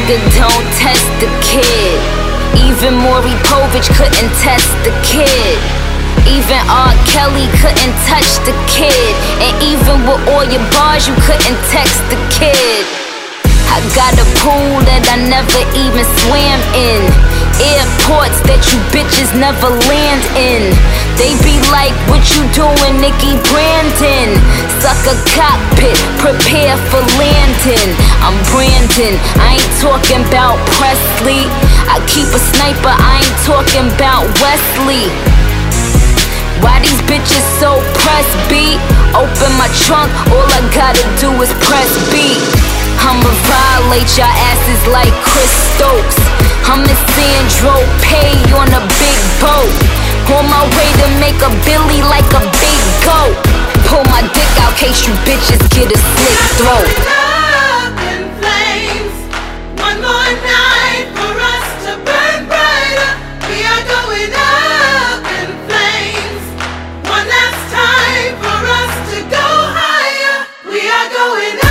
nigga don't test the kid. Even Maury Povich couldn't test the kid. Even R. Kelly couldn't touch the kid. And even with all your bars, you couldn't text the kid. I got a pool that I never even swam in. Airports that you bitches never land in. They be like, what you doing, Nikki Brandon? Suck a cockpit, prepare for landing. I'm Brandon, I ain't talking about Presley. I keep a sniper, I ain't talking about Wesley. Why these bitches so press B? Open my trunk, all I gotta do is press B. I'ma violate y'all asses like Chris Stokes. I'm in Sandro Pay on a big boat. On my way to make a Billy like a big goat. Pull my dick out case you bitches get a slit throat. Up in flames, one more night for us to burn brighter. We are going up in flames, one last time for us to go higher. We are going up.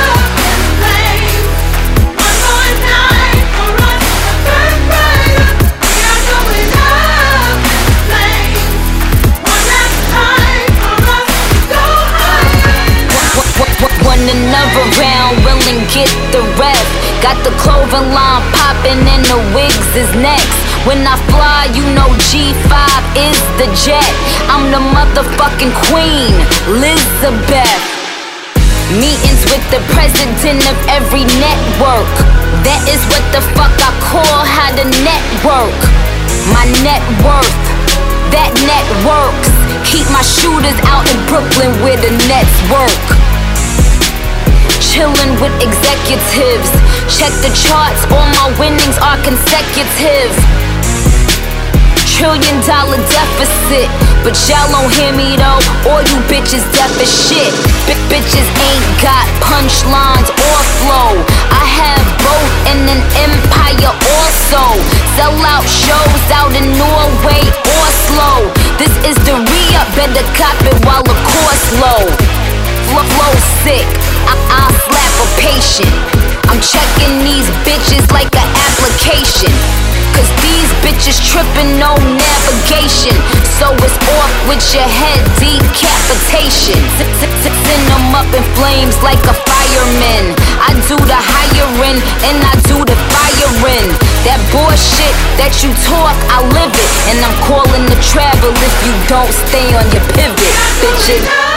Another round, will and get the rep. Got the clothing line popping and the wigs is next. When I fly, you know G5 is the jet. I'm the motherfucking queen, Elizabeth. Meetings with the president of every network. That is what the fuck I call how to network. My net worth, that net works. Keep my shooters out in Brooklyn where the nets work. Chillin' with executives. Check the charts, all my winnings are consecutive. $1 trillion deficit, but y'all don't hear me though. All you bitches deaf as shit. Bitches ain't got punchlines or flow. I have both and an empire also. Sell out shows out in Norway, Oslo. This is the re-up, better cop it while the course low. Flow sick, I'll slap a patient. I'm checking these bitches like an application. Cause these bitches tripping, no navigation. So it's off with your head, decapitation. Send them up in flames like a fireman. I do the hiring and I do the firing. That bullshit that you talk, I live it. And I'm calling the travel if you don't stay on your pivot, bitches.